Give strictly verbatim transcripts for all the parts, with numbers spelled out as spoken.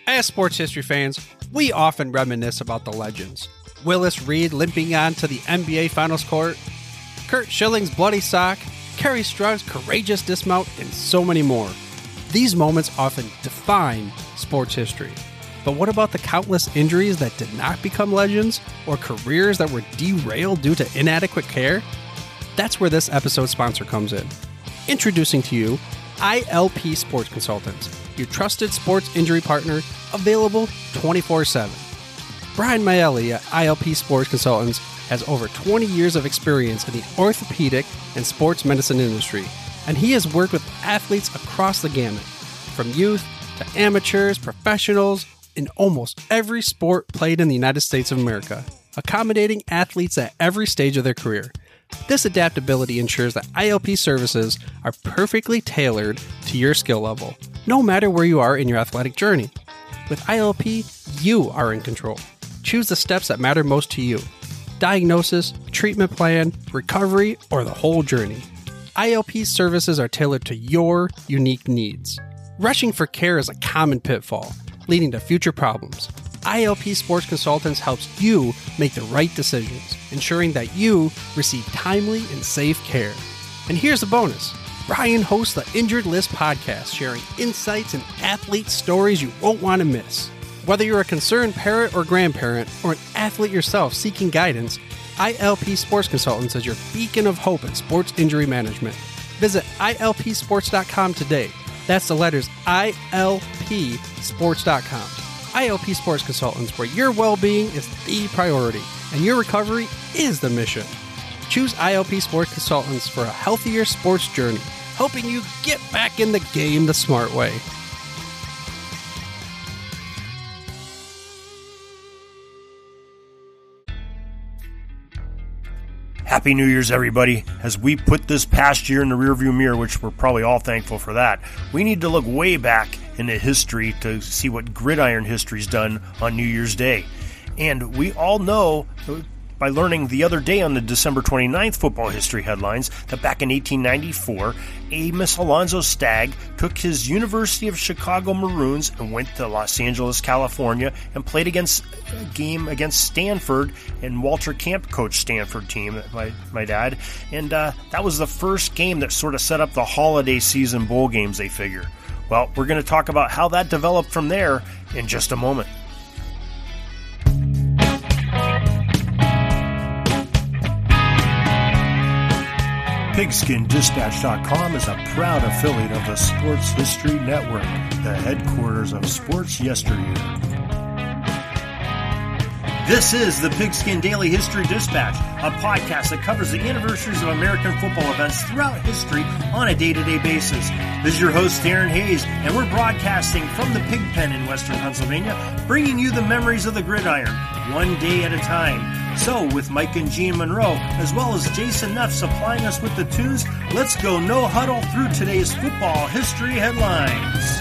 As sports history fans, we often reminisce about the legends. Willis Reed limping on to the N B A Finals court, Curt Schilling's bloody sock, Kerry Strug's courageous dismount, and so many more. These moments often define sports history. But what about the countless injuries that did not become legends, or careers that were derailed due to inadequate care? That's where this episode's sponsor comes in. Introducing to you, I L P Sports Consultants, your trusted sports injury partner, available twenty-four seven. Brian Maelli at I L P Sports Consultants has over twenty years of experience in the orthopedic and sports medicine industry, and he has worked with athletes across the gamut, from youth to amateurs, professionals, in almost every sport played in the United States of America, accommodating athletes at every stage of their career. This adaptability ensures that I L P services are perfectly tailored to your skill level, no matter where you are in your athletic journey. With I L P, you are in control. Choose the steps that matter most to you. Diagnosis, treatment plan, recovery, or the whole journey. I L P services are tailored to your unique needs. Rushing for care is a common pitfall, leading to future problems. I L P Sports Consultants helps you make the right decisions, ensuring that you receive timely and safe care. And here's a bonus. Brian hosts the Injured List podcast, sharing insights and athlete stories you won't want to miss. Whether you're a concerned parent or grandparent, or an athlete yourself seeking guidance, I L P Sports Consultants is your beacon of hope in sports injury management. Visit I L P sports dot com today. That's the letters I L P sports dot com. I L P Sports Consultants, where your well-being is the priority and your recovery is the mission. Choose I L P Sports Consultants for a healthier sports journey, helping you get back in the game the smart way. Happy New Year's, everybody. As we put this past year in the rearview mirror, which we're probably all thankful for that, we need to look way back into history to see what gridiron history's done on New Year's Day. And we all know, by learning the other day on the December twenty-ninth football history headlines, that back in eighteen ninety-four, Amos Alonzo Stagg took his University of Chicago Maroons and went to Los Angeles, California, and played against a game against Stanford, and Walter Camp coached Stanford team, my, my dad. And uh, that was the first game that sort of set up the holiday season bowl games, they figure. Well, we're going to talk about how that developed from there in just a moment. Pigskin Dispatch dot com is a proud affiliate of the Sports History Network, the headquarters of sports yesteryear. This is the Pigskin Daily History Dispatch, a podcast that covers the anniversaries of American football events throughout history on a day-to-day basis. This is your host, Darren Hayes, and we're broadcasting from the Pigpen in western Pennsylvania, bringing you the memories of the gridiron, one day at a time. So, with Mike and Gene Monroe, as well as Jason Neff supplying us with the tunes, let's go no huddle through today's football history headlines.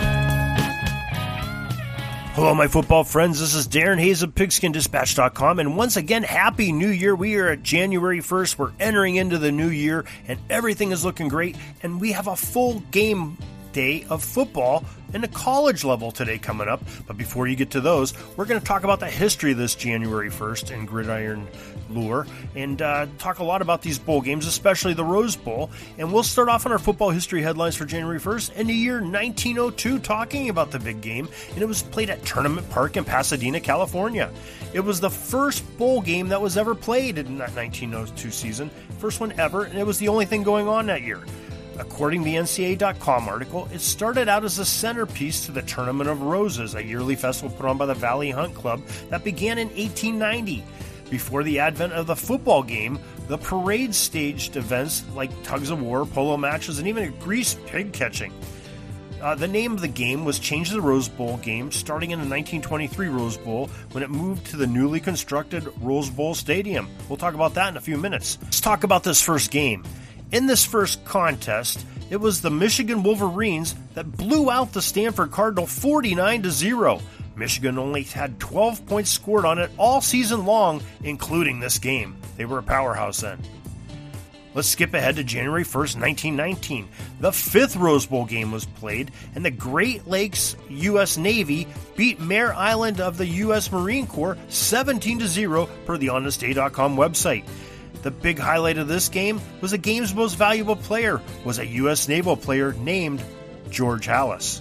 Hello, my football friends. This is Darren Hayes of Pigskin Dispatch dot com, and once again, Happy New Year. We are at January first. We're entering into the new year, and everything is looking great, and we have a full game day of football in the college level today coming up. But before you get to those, we're going to talk about the history of this January first in gridiron lore, and uh, talk a lot about these bowl games, especially the Rose Bowl. And we'll start off on our football history headlines for January first in the year nineteen oh two, talking about the big game, and it was played at Tournament Park in Pasadena, California. It was the first bowl game that was ever played in that nineteen oh two season, first one ever, and it was the only thing going on that year. According to the N C A A dot com article, it started out as a centerpiece to the Tournament of Roses, a yearly festival put on by the Valley Hunt Club that began in eighteen ninety. Before the advent of the football game, the parade staged events like tugs of war, polo matches, and even grease pig catching. Uh, the name of the game was changed to the Rose Bowl game starting in the nineteen twenty-three Rose Bowl when it moved to the newly constructed Rose Bowl Stadium. We'll talk about that in a few minutes. Let's talk about this first game. In this first contest, it was the Michigan Wolverines that blew out the Stanford Cardinal forty-nine to zero. Michigan only had twelve points scored on it all season long, including this game. They were a powerhouse then. Let's skip ahead to January first, nineteen nineteen. The fifth Rose Bowl game was played, and the Great Lakes U S Navy beat Mare Island of the U S Marine Corps seventeen to zero per the honest day dot com website. The big highlight of this game was the game's most valuable player was a U S naval player named George Halas.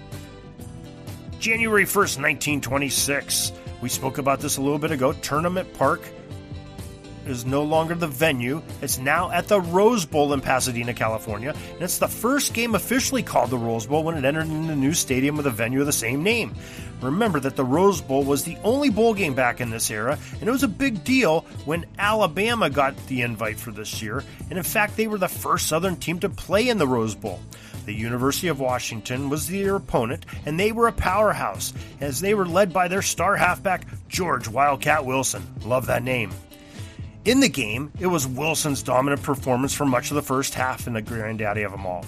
January first, nineteen twenty-six. We spoke about this a little bit ago. Tournament Park is no longer the venue. It's now at the Rose Bowl in Pasadena, California, and it's the first game officially called the Rose Bowl when it entered in the new stadium with a venue of the same name. Remember that the Rose Bowl was the only bowl game back in this era, and it was a big deal when Alabama got the invite for this year, and in fact they were the first Southern team to play in the Rose Bowl. The University of Washington was their opponent, and they were a powerhouse, as they were led by their star halfback, George Wildcat Wilson. Love that name. In the game, it was Wilson's dominant performance for much of the first half and the granddaddy of them all.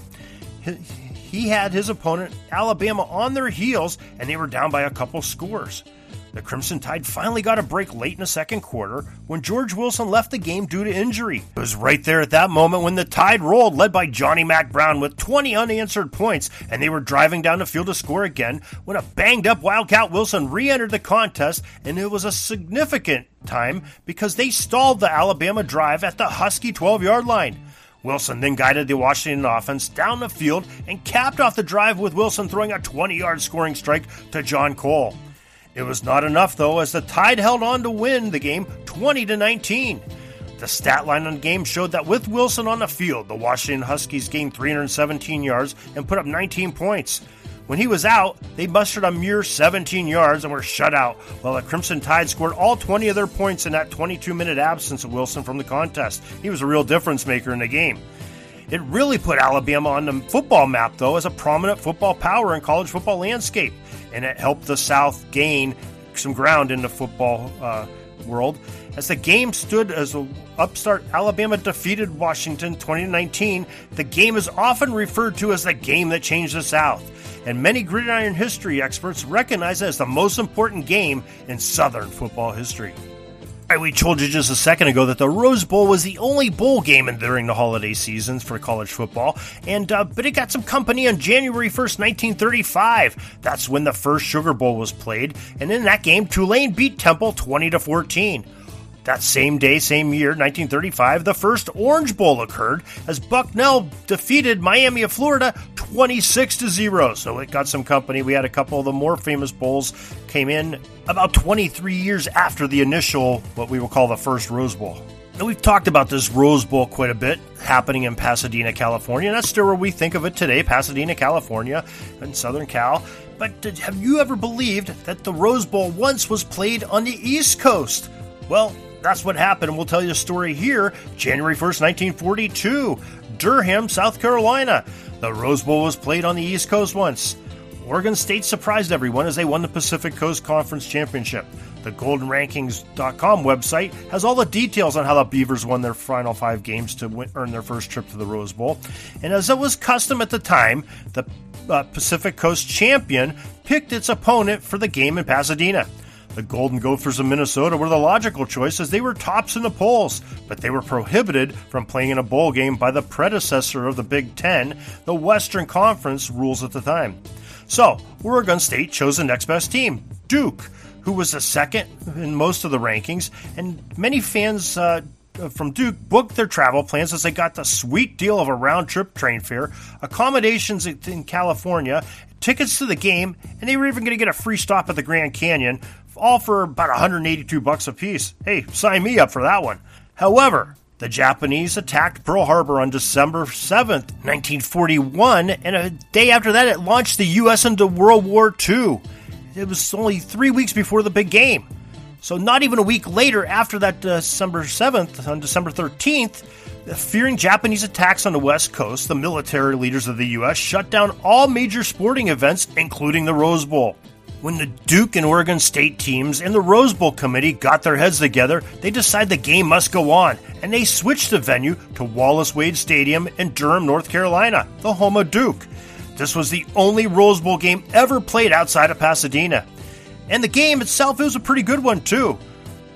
He had his opponent, Alabama, on their heels, and they were down by a couple scores. The Crimson Tide finally got a break late in the second quarter when George Wilson left the game due to injury. It was right there at that moment when the Tide rolled, led by Johnny Mac Brown with twenty unanswered points, and they were driving down the field to score again when a banged-up Wildcat Wilson re-entered the contest, and it was a significant time because they stalled the Alabama drive at the Husky twelve-yard line. Wilson then guided the Washington offense down the field and capped off the drive with Wilson throwing a twenty-yard scoring strike to John Cole. It was not enough, though, as the Tide held on to win the game twenty to nineteen. The stat line on the game showed that with Wilson on the field, the Washington Huskies gained three hundred seventeen yards and put up nineteen points. When he was out, they mustered a mere seventeen yards and were shut out, while the Crimson Tide scored all twenty of their points in that twenty-two minute absence of Wilson from the contest. He was a real difference maker in the game. It really put Alabama on the football map, though, as a prominent football power in college football landscape, and it helped the South gain some ground in the football uh, world. As the game stood as a upstart, Alabama defeated Washington twenty to nineteen. The game is often referred to as the game that changed the South, and many gridiron history experts recognize it as the most important game in Southern football history. All right, we told you just a second ago that the Rose Bowl was the only bowl game in, during the holiday seasons for college football, and uh, but it got some company on January first, nineteen thirty-five. That's when the first Sugar Bowl was played, and in that game, Tulane beat Temple twenty to fourteen. That same day, same year, nineteen thirty-five, the first Orange Bowl occurred as Bucknell defeated Miami of Florida twenty-six to zero. So it got some company. We had a couple of the more famous bowls came in about twenty-three years after the initial, what we will call the first Rose Bowl. Now, we've talked about this Rose Bowl quite a bit, happening in Pasadena, California. And that's still where we think of it today, Pasadena, California, and Southern Cal. But did, have you ever believed that the Rose Bowl once was played on the East Coast? Well, that's what happened, and we'll tell you a story here. January first, nineteen forty-two, Durham, South Carolina. The Rose Bowl was played on the East Coast once. Oregon State surprised everyone as they won the Pacific Coast Conference Championship. The golden rankings dot com website has all the details on how the Beavers won their final five games to win, earn their first trip to the Rose Bowl. And as it was custom at the time, the uh, Pacific Coast champion picked its opponent for the game in Pasadena. The Golden Gophers of Minnesota were the logical choice as they were tops in the polls, but they were prohibited from playing in a bowl game by the predecessor of the Big Ten, the Western Conference rules at the time. So, Oregon State chose the next best team, Duke, who was the second in most of the rankings, and many fans uh, from Duke booked their travel plans as they got the sweet deal of a round-trip train fare, accommodations in California, tickets to the game, and they were even going to get a free stop at the Grand Canyon, all for about one hundred eighty-two bucks a piece. Hey, sign me up for that one. However, the Japanese attacked Pearl Harbor on December seventh, nineteen forty-one, and a day after that it launched the U S into World War Two. It was only three weeks before the big game. So not even a week later, after that December seventh, on December thirteenth, fearing Japanese attacks on the West Coast, the military leaders of the U S shut down all major sporting events, including the Rose Bowl. When the Duke and Oregon State teams and the Rose Bowl committee got their heads together, they decided the game must go on, and they switched the venue to Wallace Wade Stadium in Durham, North Carolina, the home of Duke. This was the only Rose Bowl game ever played outside of Pasadena. And the game itself, it was a pretty good one, too.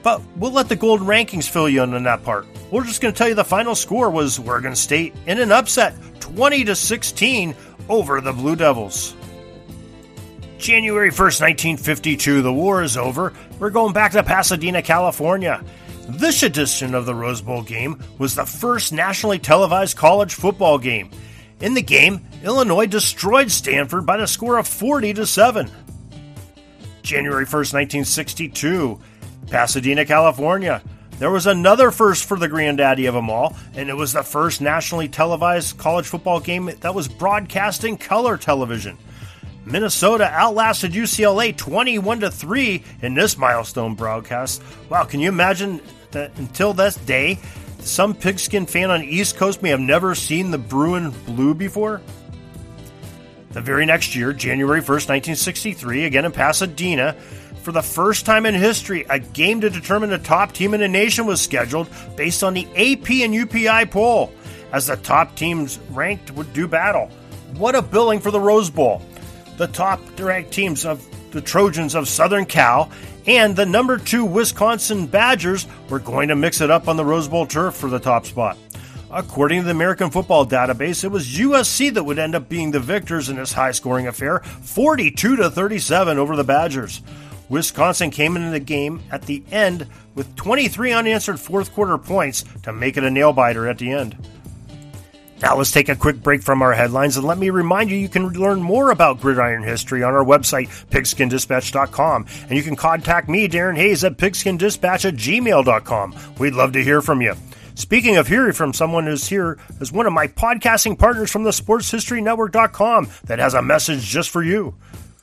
But we'll let the Golden Rankings fill you in on that part. We're just going to tell you the final score was Oregon State in an upset, twenty to sixteen over the Blue Devils. January first, nineteen fifty-two, the war is over. We're going back to Pasadena, California. This edition of the Rose Bowl game was the first nationally televised college football game. In the game, Illinois destroyed Stanford by the score of forty to seven. January first, nineteen sixty-two, Pasadena, California. There was another first for the granddaddy of them all, and it was the first nationally televised college football game that was broadcast in color television. Minnesota outlasted U C L A twenty-one to three in this milestone broadcast. Wow, can you imagine that until this day, some pigskin fan on the East Coast may have never seen the Bruin Blue before? The very next year, January first, nineteen sixty-three, again in Pasadena, for the first time in history, a game to determine the top team in the nation was scheduled based on the A P and U P I poll, as the top teams ranked would do battle. What a billing for the Rose Bowl. The top ranked teams of the Trojans of Southern Cal and the number two Wisconsin Badgers were going to mix it up on the Rose Bowl turf for the top spot. According to the American Football Database, it was U S C that would end up being the victors in this high-scoring affair, forty-two to thirty-seven over the Badgers. Wisconsin came into the game at the end with twenty-three unanswered fourth-quarter points to make it a nail-biter at the end. Now let's take a quick break from our headlines, and let me remind you you can learn more about gridiron history on our website, pigskin dispatch dot com, and you can contact me, Darren Hayes, at pigskin dispatch at gmail dot com. We'd love to hear from you. Speaking of hearing from someone who's here is one of my podcasting partners from the sports history network dot com that has a message just for you.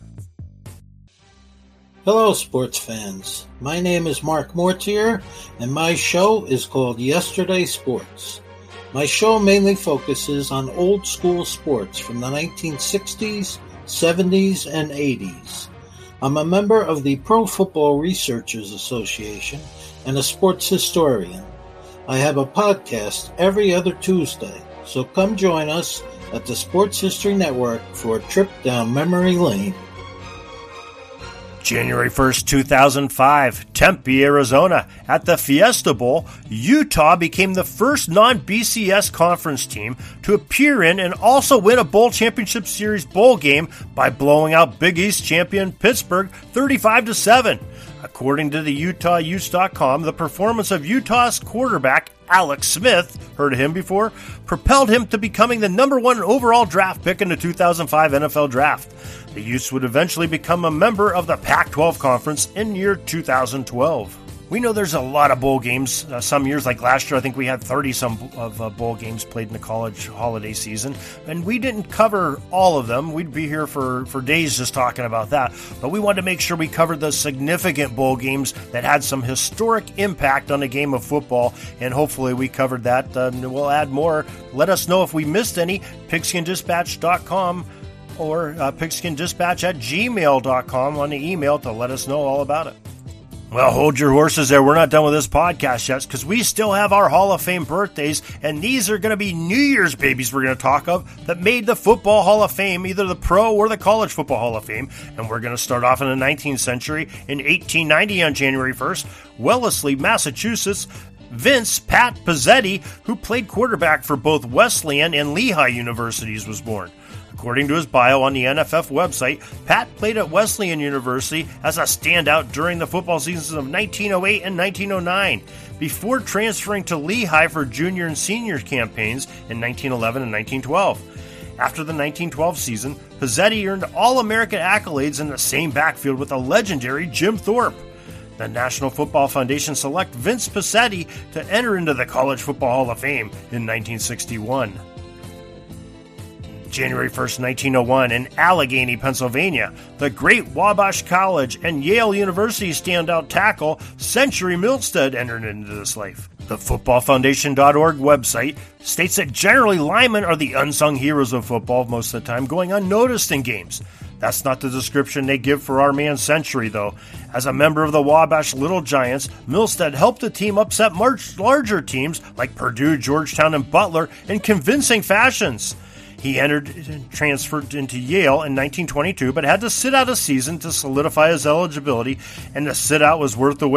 Hello, sports fans. My name is Mark Mortier, and my show is called Yesterday Sports. My show mainly focuses on old school sports from the nineteen sixties, seventies, and eighties. I'm a member of the Pro Football Researchers Association and a sports historian. I have a podcast every other Tuesday, so come join us at the Sports History Network for a trip down memory lane. January first, two thousand five, Tempe, Arizona. At the Fiesta Bowl, Utah became the first non-B C S conference team to appear in and also win a Bowl Championship Series bowl game by blowing out Big East champion Pittsburgh thirty-five to seven. According to the Utah Utes dot com, the performance of Utah's quarterback, Alex Smith, heard of him before, propelled him to becoming the number one overall draft pick in the two thousand five N F L Draft. The Utes would eventually become a member of the Pac twelve Conference in year two thousand twelve. We know there's a lot of bowl games. Uh, some years, like last year, I think we had thirty-some of uh, bowl games played in the college holiday season, and we didn't cover all of them. We'd be here for, for days just talking about that, but we wanted to make sure we covered the significant bowl games that had some historic impact on the game of football, and hopefully we covered that. Uh, we'll add more. Let us know if we missed any, pigskin dispatch dot com or uh, pigskin dispatch at gmail dot com on the email to let us know all about it. Well, hold your horses there. We're not done with this podcast yet because we still have our Hall of Fame birthdays, and these are going to be New Year's babies we're going to talk of that made the Football Hall of Fame, either the Pro or the College Football Hall of Fame. And we're going to start off in the nineteenth century. In eighteen ninety on January first, Wellesley, Massachusetts, Vince Pat Pizzetti, who played quarterback for both Wesleyan and Lehigh Universities, was born. According to his bio on the N F F website, Pat played at Wesleyan University as a standout during the football seasons of nineteen oh eight and nineteen oh nine, before transferring to Lehigh for junior and senior campaigns in nineteen eleven and nineteen twelve. After the nineteen twelve season, Pizzetti earned All-American accolades in the same backfield with the legendary Jim Thorpe. The National Football Foundation select Vince Pizzetti to enter into the College Football Hall of Fame in nineteen sixty-one. January first, nineteen oh one, in Allegheny, Pennsylvania, the great Wabash College and Yale University standout tackle Century Milstead entered into this life. The football foundation dot org website states that generally linemen are the unsung heroes of football most of the time, going unnoticed in games. That's not the description they give for our man Century, though. As a member of the Wabash Little Giants, Milstead helped the team upset much larger teams like Purdue, Georgetown, and Butler in convincing fashions. He entered and transferred into Yale in nineteen twenty-two, but had to sit out a season to solidify his eligibility, and the sit-out was worth the wait.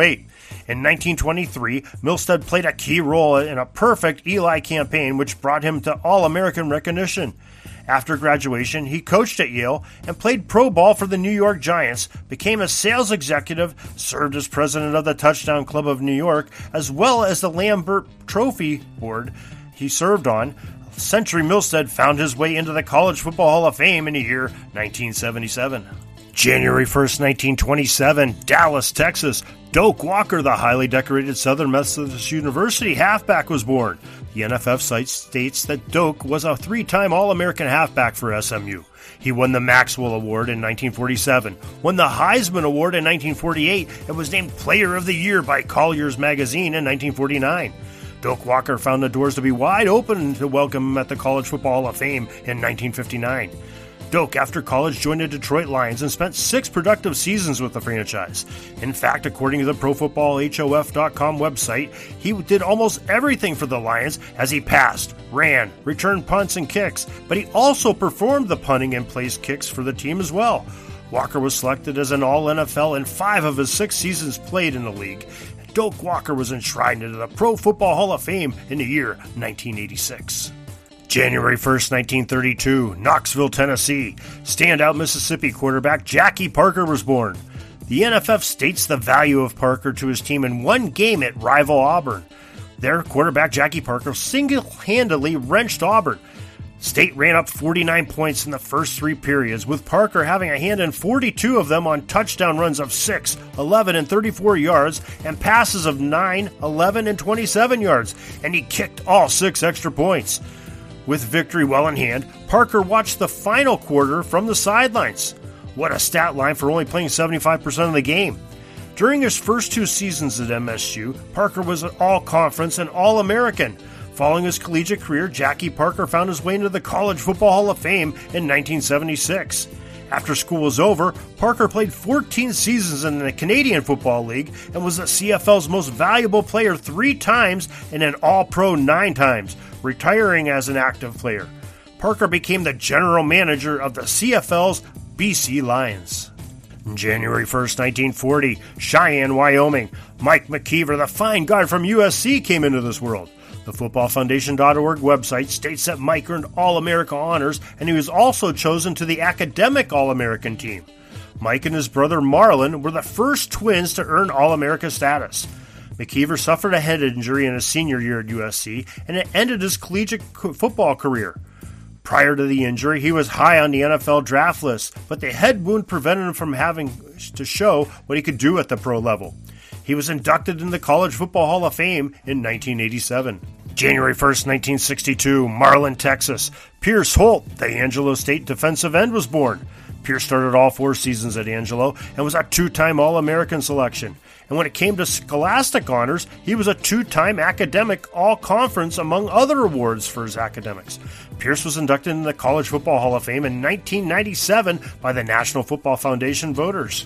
In nineteen twenty-three, Milstead played a key role in a perfect Eli campaign which brought him to All-American recognition. After graduation, he coached at Yale and played pro ball for the New York Giants, became a sales executive, served as president of the Touchdown Club of New York, as well as the Lambert Trophy Board he served on. Century Milstead found his way into the College Football Hall of Fame in the year nineteen seventy-seven. January first, nineteen twenty-seven, Dallas, Texas. Doak Walker, the highly decorated Southern Methodist University halfback, was born. The N F F site states that Doak was a three-time All-American halfback for S M U. He won the Maxwell Award in nineteen forty-seven, won the Heisman Award in nineteen forty-eight, and was named Player of the Year by Collier's Magazine in nineteen forty-nine. Doak Walker found the doors to be wide open to welcome him at the College Football Hall of Fame in nineteen fifty-nine. Doak, after college, joined the Detroit Lions and spent six productive seasons with the franchise. In fact, according to the Pro Football H O F dot com website, he did almost everything for the Lions as he passed, ran, returned punts and kicks, but he also performed the punting and placed kicks for the team as well. Walker was selected as an All N F L in five of his six seasons played in the league. Doak Walker was enshrined into the Pro Football Hall of Fame in the year nineteen eighty-six. January first, nineteen thirty-two, Knoxville, Tennessee. Standout Mississippi quarterback Jackie Parker was born. The N F F states the value of Parker to his team in one game at rival Auburn. Their quarterback Jackie Parker single-handedly wrenched Auburn. State ran up forty-nine points in the first three periods, with Parker having a hand in forty-two of them on touchdown runs of six, eleven, and thirty-four yards, and passes of nine, eleven, and twenty-seven yards, and he kicked all six extra points. With victory well in hand, Parker watched the final quarter from the sidelines. What a stat line for only playing seventy-five percent of the game. During his first two seasons at M S U, Parker was an All-Conference and All-American. Following his collegiate career, Jackie Parker found his way into the College Football Hall of Fame in nineteen seventy-six. After school was over, Parker played fourteen seasons in the Canadian Football League and was the C F L's most valuable player three times and an All-Pro nine times, retiring as an active player. Parker became the general manager of the C F L's B C Lions. January first, nineteen forty, Cheyenne, Wyoming. Mike McKeever, the fine guard from U S C, came into this world. The football foundation dot org website states that Mike earned All-America honors, and he was also chosen to the Academic All-American team. Mike and his brother Marlon were the first twins to earn All-America status. McKeever suffered a head injury in his senior year at U S C, and it ended his collegiate football career. Prior to the injury, he was high on the N F L draft list, but the head wound prevented him from having to show what he could do at the pro level. He was inducted in the College Football Hall of Fame in nineteen eighty-seven. January first, nineteen sixty-two, Marlin, Texas. Pierce Holt, the Angelo State defensive end, was born. Pierce started all four seasons at Angelo and was a two-time All-American selection. And when it came to scholastic honors, he was a two-time academic All-Conference, among other awards for his academics. Pierce was inducted in the College Football Hall of Fame in nineteen ninety-seven by the National Football Foundation voters.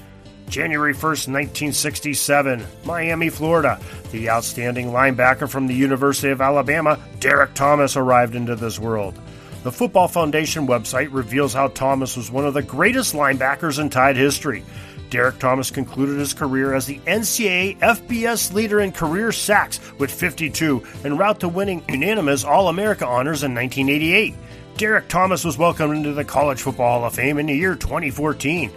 January first, nineteen sixty-seven, Miami, Florida. The outstanding linebacker from the University of Alabama, Derek Thomas, arrived into this world. The Football Foundation website reveals how Thomas was one of the greatest linebackers in Tide history. Derek Thomas concluded his career as the N C double A F B S leader in career sacks with fifty-two, en route to winning unanimous All-America honors in nineteen eighty-eight. Derek Thomas was welcomed into the College Football Hall of Fame in the year twenty fourteen.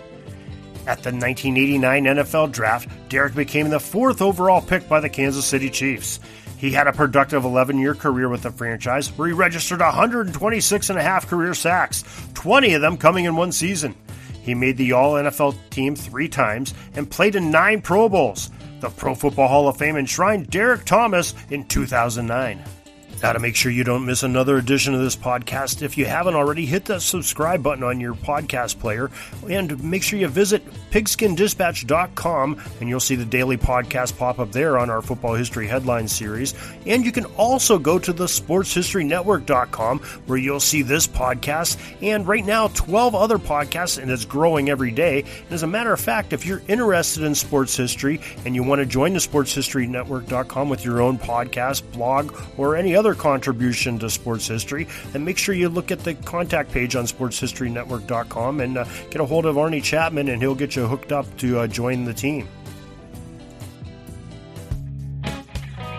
At the nineteen eighty-nine N F L Draft, Derek became the fourth overall pick by the Kansas City Chiefs. He had a productive eleven-year career with the franchise, where he registered one hundred twenty-six and a half career sacks, twenty of them coming in one season. He made the All-N F L team three times and played in nine Pro Bowls. The Pro Football Hall of Fame enshrined Derek Thomas in two thousand nine. Now, to make sure you don't miss another edition of this podcast, if you haven't already, hit that subscribe button on your podcast player and make sure you visit pigskin dispatch dot com and you'll see the daily podcast pop up there on our Football History Headlines series. And you can also go to the sports history network dot com where you'll see this podcast and right now twelve other podcasts, and it's growing every day. And as a matter of fact, if you're interested in sports history and you want to join the sports history network dot com with your own podcast, blog, or any other contribution to sports history, then make sure you look at the contact page on sports history network dot com and uh, get a hold of Arnie Chapman, and he'll get you hooked up to uh, join the team.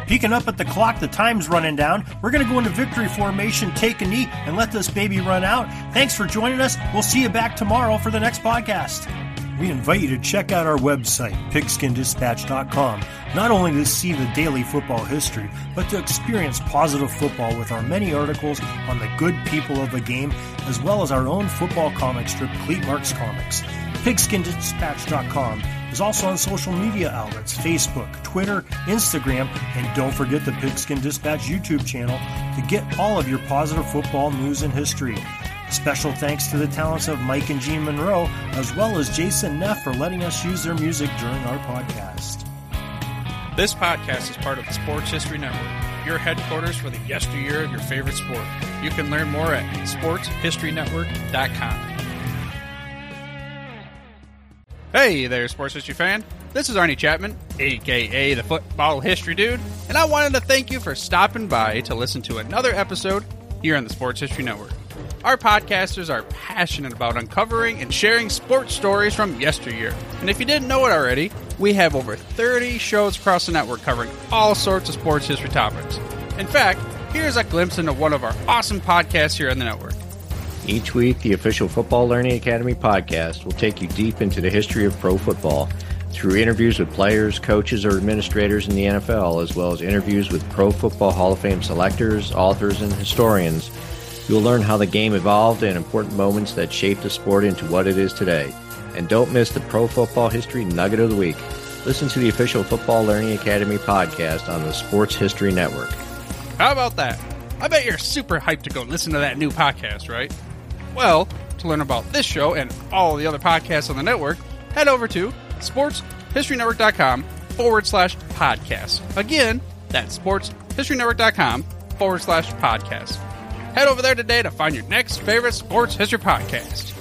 Peeking up at the clock, the time's running down. We're going to go into victory formation, take a knee, and let this baby run out. Thanks for joining us. We'll see you back tomorrow for the next podcast. We invite you to check out our website, pigskin dispatch dot com, not only to see the daily football history, but to experience positive football with our many articles on the good people of the game, as well as our own football comic strip, Cleat Marks Comics. pigskin dispatch dot com is also on social media outlets, Facebook, Twitter, Instagram, and don't forget the Pigskin Dispatch YouTube channel to get all of your positive football news and history. Special thanks to the talents of Mike and Gene Monroe, as well as Jason Neff for letting us use their music during our podcast. This podcast is part of the Sports History Network, your headquarters for the yesteryear of your favorite sport. You can learn more at sports history network dot com. Hey there, sports history fan. This is Arnie Chapman, a k a the Football History Dude, and I wanted to thank you for stopping by to listen to another episode here on the Sports History Network. Our podcasters are passionate about uncovering and sharing sports stories from yesteryear. And if you didn't know it already, we have over thirty shows across the network covering all sorts of sports history topics. In fact, here's a glimpse into one of our awesome podcasts here on the network. Each week, the official Football Learning Academy podcast will take you deep into the history of pro football through interviews with players, coaches, or administrators in the N F L, as well as interviews with Pro Football Hall of Fame selectors, authors, and historians. You'll learn how the game evolved and important moments that shaped the sport into what it is today. And don't miss the Pro Football History Nugget of the Week. Listen to the official Football Learning Academy podcast on the Sports History Network. How about that? I bet you're super hyped to go listen to that new podcast, right? Well, to learn about this show and all the other podcasts on the network, head over to sports history network dot com forward slash podcast. Again, that's sports history network dot com forward slash podcast. Head over there today to find your next favorite sports history podcast.